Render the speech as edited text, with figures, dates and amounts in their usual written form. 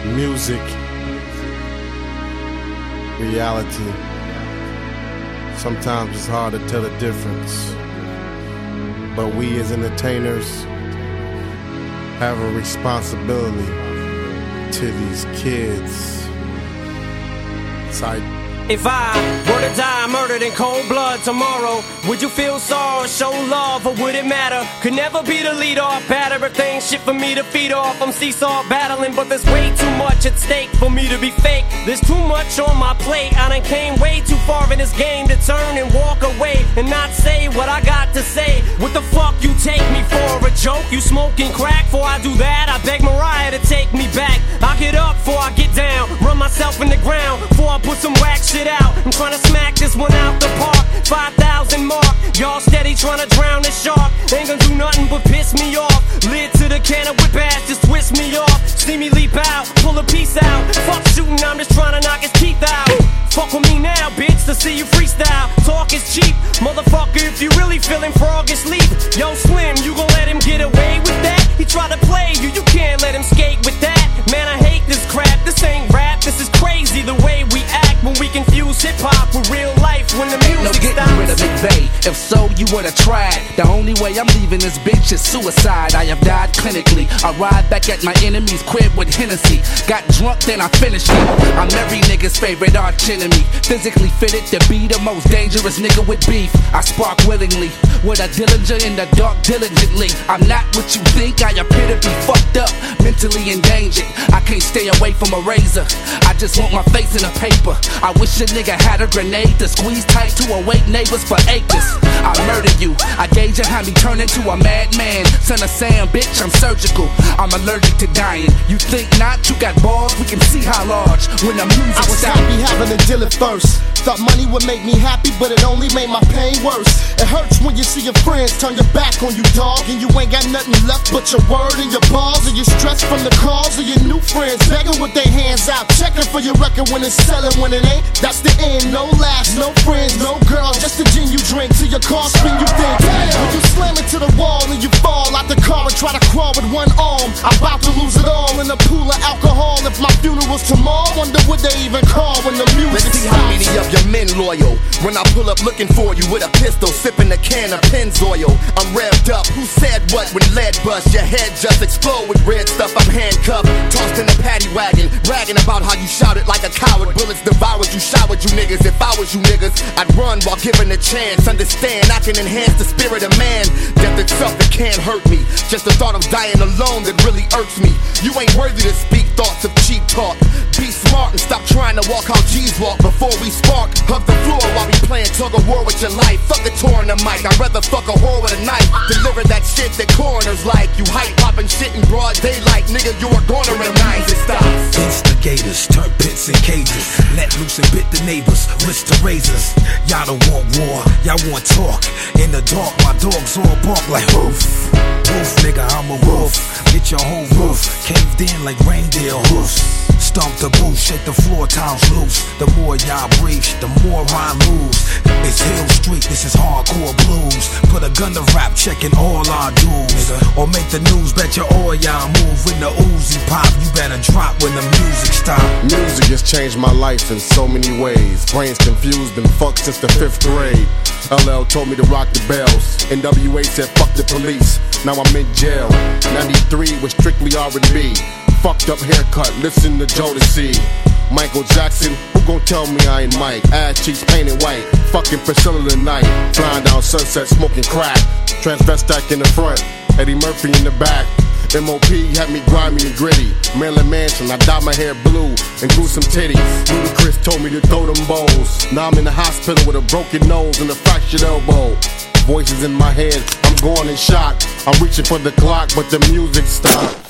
Music, reality. Sometimes it's hard to tell the difference, but we as entertainers have a responsibility to these kids. If I were to die murdered in cold blood tomorrow, would you feel sorrow, show love, or would it matter? Could never be the lead off, bad everything, shit for me to feed off. I'm seesaw battling, but there's way too much at stake for me to be fake. There's too much on my plate. I done came way too far in this game to turn and walk away and not say what I got to say. What the fuck you take me for, a joke? You smoking crack? Before I do that, I beg Mariah to take me back. I get up before I get down, run myself in the ground before I put some whack shit out. I'm trying to smack this one out the park. 5,000 mark. Y'all steady trying to drown the shark. Ain't gonna do nothing but piss me off. Lid to the can of whip ass, just twist me off. See me leap out, pull a piece out. Fuck shooting, I'm just trying to knock his teeth out. Fuck with me now, bitch, to see you freestyle. Talk is cheap, motherfucker, if you really feeling frog asleep. Yo, Slim, you gon' let him get away with that? He try to play you, you can't let him skate with that. Man, I hate this crap, this ain't rap. This is crazy the way we act when we confuse hip-hop with real life when the music stops. Rid of McVeigh. If so, you would've tried. The only way I'm leaving this bitch is suicide. I have died clinically. I ride back at my enemy's crib with Hennessy. Got drunk, then I finished it. I'm every nigga's favorite arch enemy. Physically fitted to be the most dangerous nigga with beef. I spark willingly with a Dillinger in the dark diligently. I'm not what you think. I appear to be fucked up, mentally endangered. I can't stay away from a razor. I just want my face in the paper. I wish a nigga had a grenade to squeeze tight to awake neighbors for acres. I murder you. I gauge how me turn into a madman. Son of Sam, bitch, I'm surgical. I'm allergic to dying. You think not? You got balls? We can see how large when the music stops. I was happy having to deal it first. Thought money would make me happy, but it only made my pain worse. It hurts when you see your friends turn your back on you, dog, and you ain't got nothing left but your word and your balls, and you're stressed from the calls of your new friends begging with their hands out, checking for your record when it's selling. When it ain't, that's the end. No laughs, no friends, no girls, just the gin you drink till your car spin. You think, damn, when you slam into the wall and you fall out the car and try to crawl with one arm. I'm about to lose it all in a pool of alcohol. If my funeral's tomorrow, wonder what they even call when the music stops. Let's see how many of your men loyal when I pull up looking for you with a pistol, sipping a can of Pennzoil. I'm revved up. Who said what when lead bust? Your head just explode with red stuff. I'm handcuffed, tossed in a paddy wagon, bragging about how you shouted like a coward. Bullets devoured you, showered you niggas. If I was you niggas, I'd run while given a chance. Understand, I can enhance the spirit of man. Death itself, it can't hurt me. Just the thought of dying alone that really irks me. You ain't worthy to speak thoughts of cheap talk. Be smart and stop trying to walk how G's walk before we spark. Hug the floor while we playing tug of war with your life. Fuck a tour in the mic, I'd rather fuck a whore with a knife. Deliver that shit that coroners like. You hype popping shit in broad daylight, nigga, you are gonna remind it stops. Instigators turn pits and cages, let loose and bit the neighbors, wrist to razors. Y'all don't want war, y'all want talk. In the dark, my dogs all bark like hoof. Wolf, nigga, I'm a wolf. Get your whole roof caved in like reindeer hoofs. Stomp the booth, shake the floor, times loose. The more y'all breathe, the more rhyme moves. It's Hill Street, this is hardcore blues. Put a gun to rap, checking all our dues. Or make the news, bet your all y'all move. When the Uzi pop, you better drop when the music stop. Music has changed my life in so many ways. Brains confused, been fucked since the 5th grade. LL told me to rock the bells. NWA said fuck the police. Now I'm in jail. 93 was strictly R&B. Fucked up haircut, listen to Jodeci. Michael Jackson, who gon' tell me I ain't Mike? Ass cheeks painted white, fucking Priscilla tonight. Flying down Sunset, smoking crack. Transvestite in the front, Eddie Murphy in the back. MOP had me grimy and gritty. Maryland Mansion, I dyed my hair blue and grew some titties. Ludacris told me to throw them bowls. Now I'm in the hospital with a broken nose and a fractured elbow. Voices in my head, I'm going in shock. I'm reaching for the clock, but the music stopped.